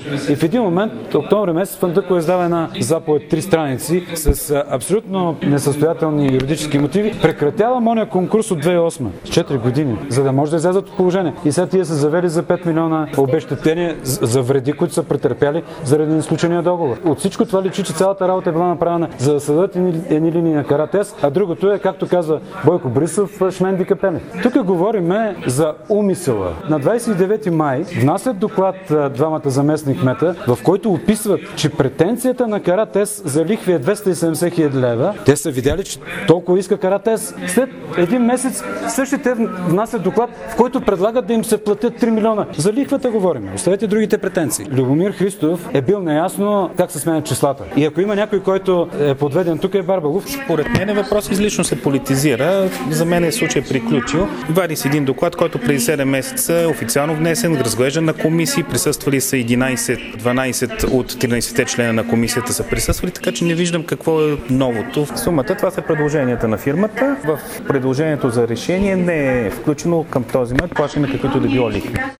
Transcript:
И в един момент, октомври месец, Фандъкова издава една заповед 3 страници с абсолютно несъстоятелни юридически мотиви. Прекратява мония конкурс от 2008, с 4 години, за да може да излязат от положение. И сега тия са завели за 5 милиона обезщетения за вреди, които са претърпяли заради несключения договор. От всичко това личи, че цялата работа е била направена за да създадат едни линии на Каратес, а другото е, както казва Бойко Борисов, шменди капели. Тук говорим за умисъла. На 29 май внасят доклад двамата заместник кмета, в който описват, че претенцията на Каратес за лихви е 270 хиляди лева. Те са видяли, че толкова иска Каратес. След един месец същите внасят доклад, в който предлагат да им се платят 3 милиона. За лихвата говорим. Оставете другите претенции. Любомир Христов е бил неясно как се сменят числата. И ако има някой, който е подведен тук, е Барбалов. Според мен въпрос излишно се политизира. За мен е случай приключил. Вади се един доклад, който преди 7 месеца е официално внесен, разглеждан на комисии, присъствали са 12 от 13-те члена на комисията са присъствали, така че не виждам какво е новото. Сумата, това са предложенията на фирмата. В предложението за решение не е включено към този момент плащане каквито да било лихви.